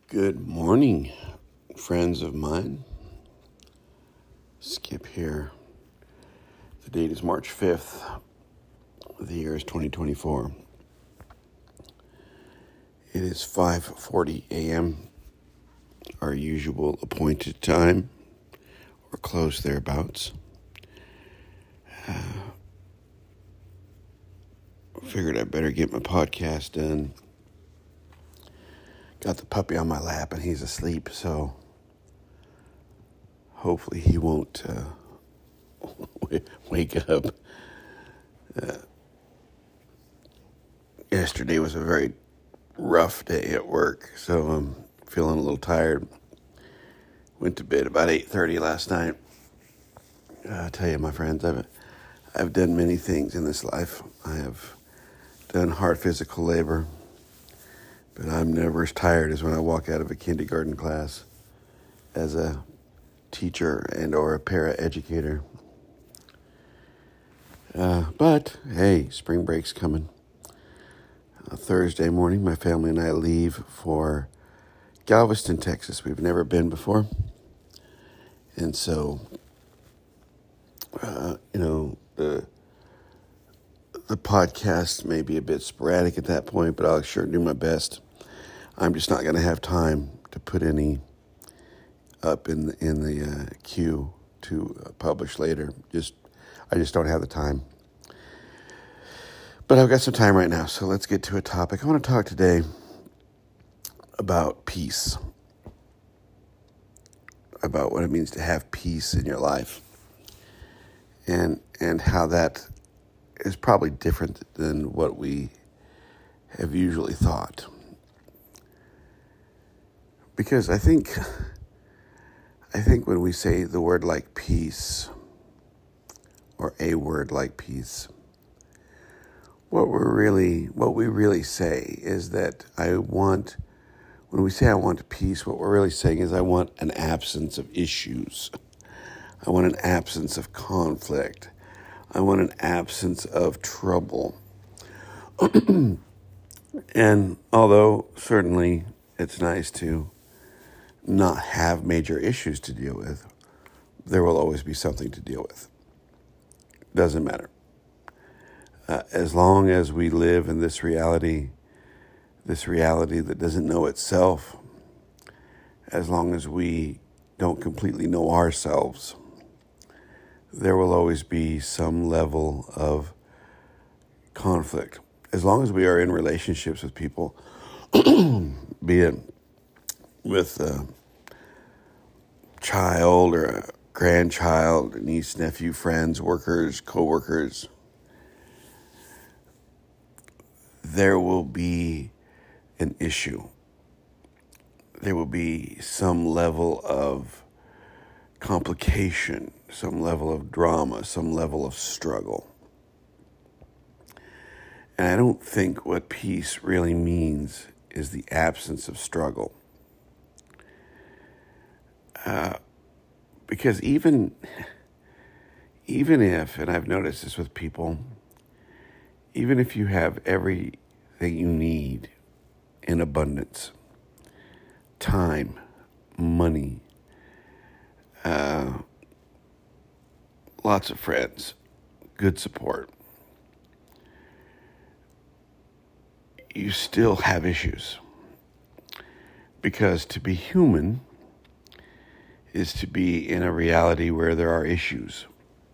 Good morning, friends of mine. Skip here. The date is March 5th. The year is 2024. It is 5:40 a.m., our usual appointed time, or close thereabouts. Figured I better get my podcast done. Got the puppy on my lap and he's asleep, so hopefully he won't wake up. Yesterday was a very rough day at work, so I'm feeling a little tired. Went to bed about 8:30 last night. I tell you, my friends, I've done many things in this life. I have done hard physical labor, but I'm never as tired as when I walk out of a kindergarten class as a teacher and or a para-educator. But, hey, spring break's coming. Thursday morning, my family and I leave for Galveston, Texas. We've never been before. And so, the podcast may be a bit sporadic at that point, but I'll sure do my best. I'm just not going to have time to put any up in the queue to publish later. I just don't have the time. But I've got some time right now, so let's get to a topic. I want to talk today about peace, about what it means to have peace in your life, and how that is probably different than what we have usually thought. Because I think when we say the word like peace, or a word like peace, what we really say is that when we say I want peace, what we're really saying is I want an absence of issues. I want an absence of conflict. I want an absence of trouble. And although certainly it's nice to not have major issues to deal with, there will always be something to deal with. Doesn't matter. As long as we live in this reality that doesn't know itself, as long as we don't completely know ourselves, there will always be some level of conflict. As long as we are in relationships with people, be it with a child or a grandchild, niece, nephew, friends, workers, co-workers, there will be an issue. There will be some level of complication, some level of drama, some level of struggle. And I don't think what peace really means is the absence of struggle. Because even if, and I've noticed this with people, even if you have everything you need in abundance, time, money, lots of friends, good support, you still have issues. Because to be human is to be in a reality where there are issues.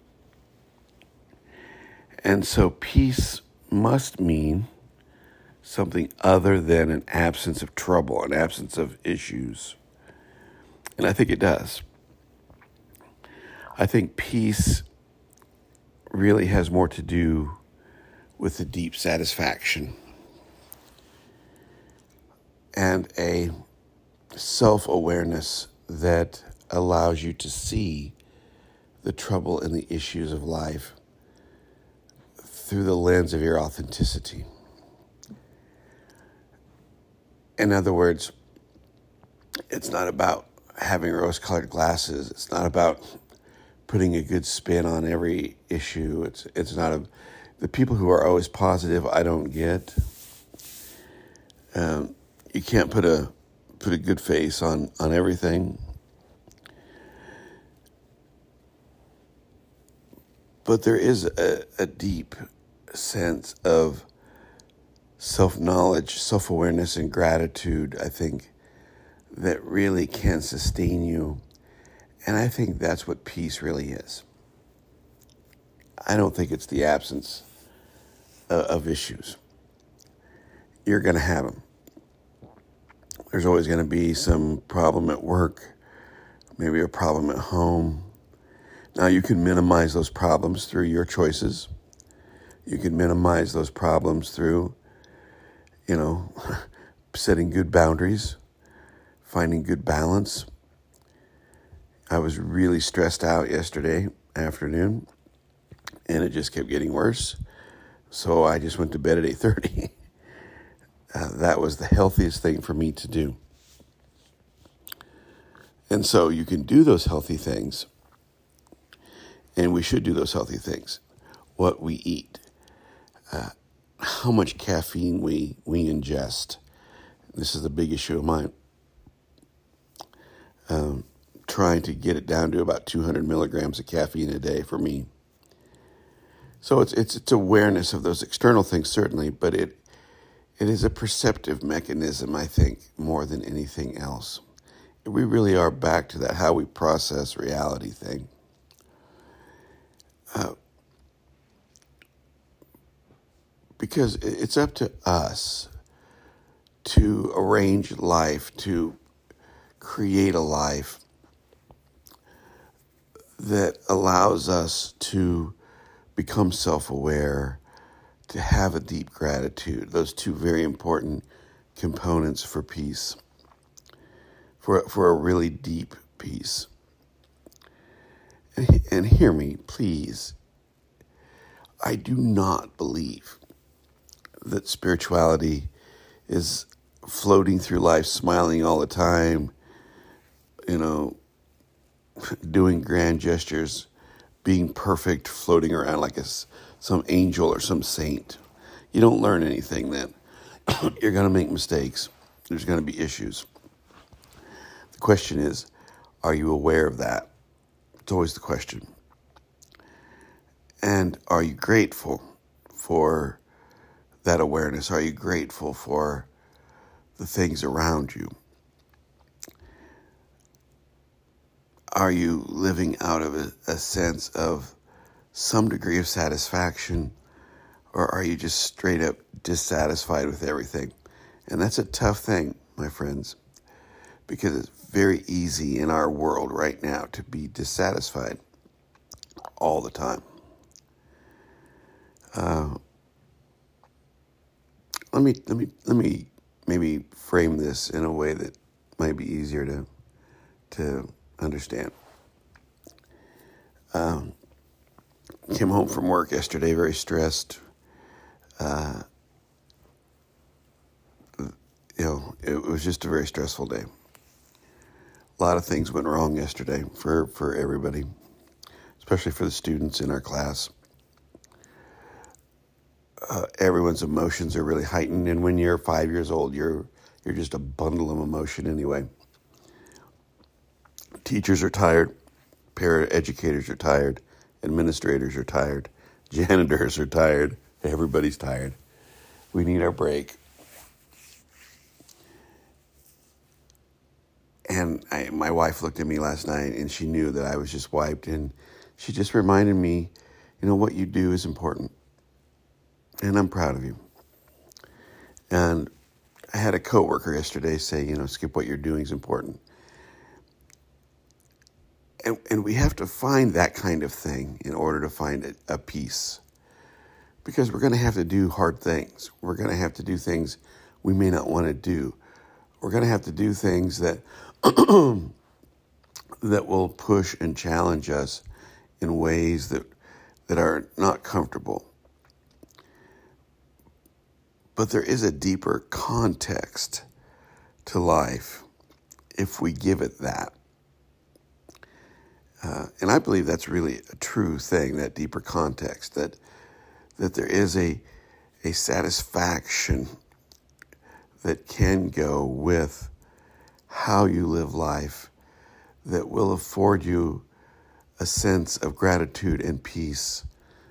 And so peace must mean something other than an absence of trouble, an absence of issues. And I think it does. I think peace really has more to do with the deep satisfaction and a self-awareness that allows you to see the trouble and the issues of life through the lens of your authenticity. In other words, it's not about having rose-colored glasses. It's not about putting a good spin on every issue. It's not the people who are always positive, I don't get. You can't put a put a good face on everything. But there is a deep sense of self-knowledge, self-awareness, and gratitude, I think, that really can sustain you. And I think that's what peace really is. I don't think it's the absence of issues. You're going to have them. There's always going to be some problem at work, maybe a problem at home. Now, you can minimize those problems through your choices. You can minimize those problems through, setting good boundaries, finding good balance. I was really stressed out yesterday afternoon, and it just kept getting worse. So I just went to bed at 8:30. That was the healthiest thing for me to do. And so you can do those healthy things, and we should do those healthy things. What we eat, how much caffeine we ingest. This is a big issue of mine. Trying to get it down to about 200 milligrams of caffeine a day for me. So it's awareness of those external things, certainly, but it is a perceptive mechanism, I think, more than anything else. We really are back to that how we process reality thing. Because it's up to us to arrange life, to create a life that allows us to become self-aware, to have a deep gratitude, those two very important components for peace, for a really deep peace. And hear me, please. I do not believe that spirituality is floating through life, smiling all the time, doing grand gestures, being perfect, floating around like some angel or some saint. You don't learn anything then. You're going to make mistakes. There's going to be issues. The question is, are you aware of that? It's always the question. And are you grateful for that awareness? Are you grateful for the things around you? Are you living out of a sense of some degree of satisfaction, or are you just straight up dissatisfied with everything? And that's a tough thing, my friends, because it's very easy in our world right now to be dissatisfied all the time. Let me maybe frame this in a way that might be easier to understand. Came home from work yesterday very stressed. It was just a very stressful day. A lot of things went wrong yesterday for everybody, especially for the students in our class. Everyone's emotions are really heightened, and when you're 5 years old, you're just a bundle of emotion anyway. Teachers are tired, paraeducators are tired, administrators are tired, janitors are tired, everybody's tired. We need our break. And my wife looked at me last night, and she knew that I was just wiped, and she just reminded me, what you do is important. And I'm proud of you. And I had a coworker yesterday say, Skip, what you're doing is important. And we have to find that kind of thing in order to find a peace. Because we're going to have to do hard things. We're going to have to do things we may not want to do. We're going to have to do things that that will push and challenge us in ways that are not comfortable. But there is a deeper context to life if we give it that. And I believe that's really a true thing, that deeper context, that there is a satisfaction that can go with how you live life that will afford you a sense of gratitude and peace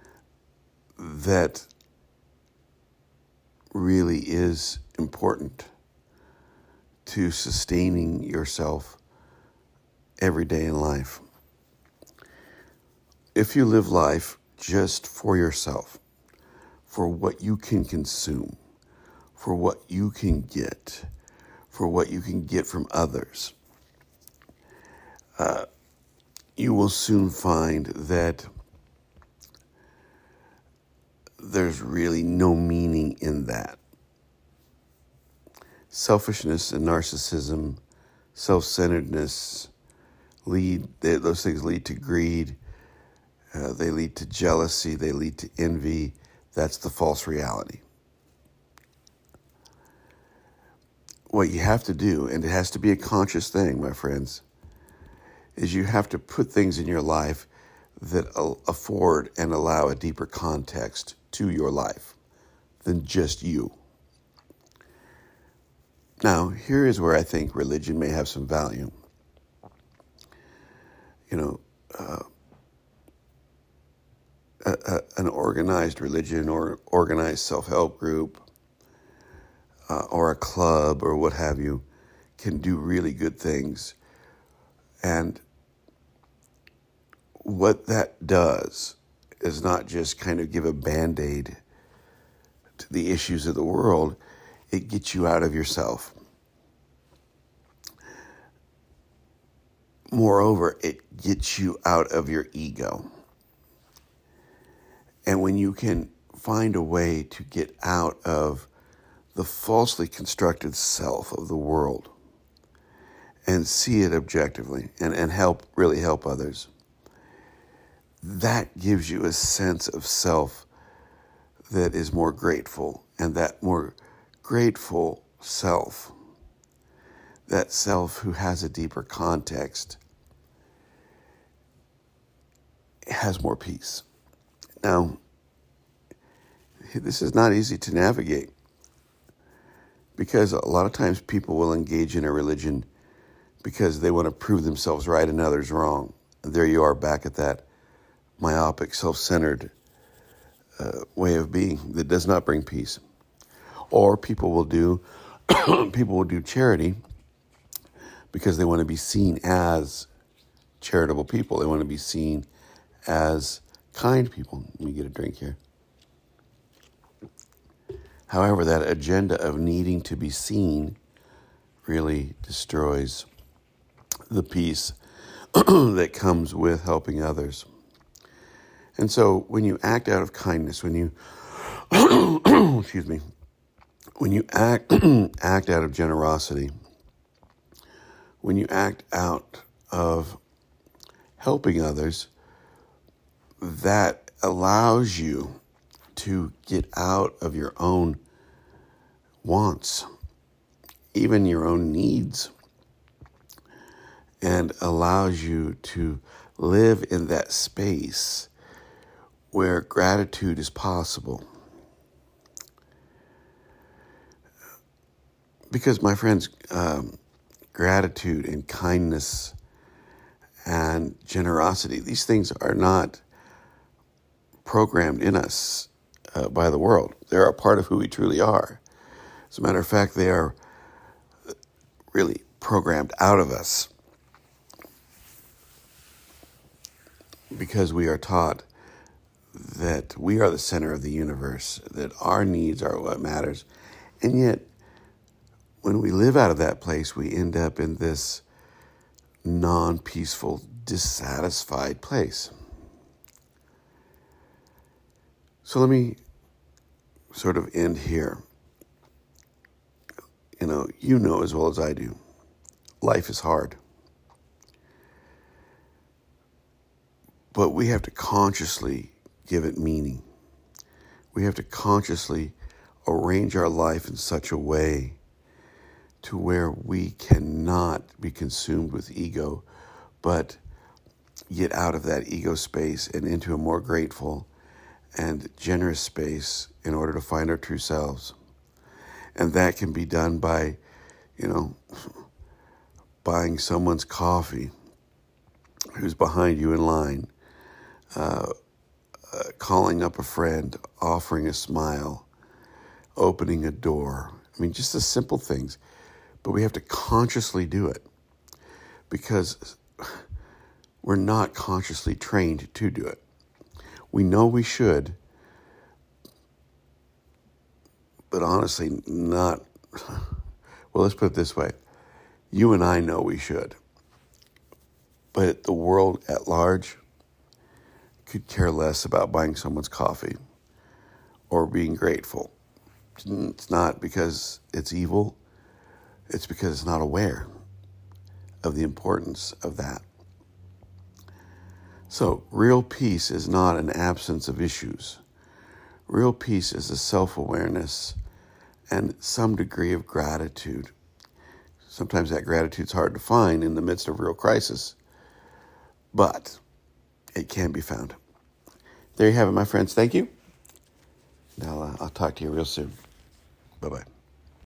that really is important to sustaining yourself every day in life. If you live life just for yourself, for what you can consume, for what you can get, for what you can get from others, you will soon find that there's really no meaning in that. Selfishness and narcissism, self-centeredness, those things lead to greed, they lead to jealousy, they lead to envy. That's the false reality. What you have to do, and it has to be a conscious thing, my friends, is you have to put things in your life that afford and allow a deeper context to your life than just you. Now, here is where I think religion may have some value. An organized religion or organized self-help group or a club or what have you can do really good things. And what that does is not just kind of give a Band-Aid to the issues of the world, it gets you out of yourself. Moreover, it gets you out of your ego. And when you can find a way to get out of the falsely constructed self of the world and see it objectively and really help others, that gives you a sense of self that is more grateful. And that more grateful self, that self who has a deeper context, has more peace. Now, this is not easy to navigate because a lot of times people will engage in a religion because they want to prove themselves right and others wrong. And there you are back at that myopic, self-centered way of being that does not bring peace. Or people will do charity because they want to be seen as charitable people. They want to be seen as kind people. Let me get a drink here. However, that agenda of needing to be seen really destroys the peace that comes with helping others. And so when you act out of kindness, when you, when you act out of generosity, when you act out of helping others, that allows you to get out of your own wants, even your own needs, and allows you to live in that space where gratitude is possible. Because, my friends, gratitude and kindness and generosity, these things are not programmed in us by the world. They're a part of who we truly are. As a matter of fact, they are really programmed out of us because we are taught that we are the center of the universe, that our needs are what matters. And yet, when we live out of that place, we end up in this non-peaceful, dissatisfied place. So let me sort of end here. You know as well as I do, life is hard. But we have to consciously give it meaning. We have to consciously arrange our life in such a way to where we cannot be consumed with ego, but get out of that ego space and into a more grateful and generous space in order to find our true selves. And that can be done by, buying someone's coffee who's behind you in line, calling up a friend, offering a smile, opening a door. I mean, just the simple things. But we have to consciously do it because we're not consciously trained to do it. We know we should, but honestly, not. Well, let's put it this way. You and I know we should, but the world at large could care less about buying someone's coffee or being grateful. It's not because it's evil. It's because it's not aware of the importance of that. So, real peace is not an absence of issues. Real peace is a self-awareness and some degree of gratitude. Sometimes that gratitude's hard to find in the midst of real crisis, but it can be found. There you have it, my friends. Thank you. Now, I'll talk to you real soon. Bye-bye.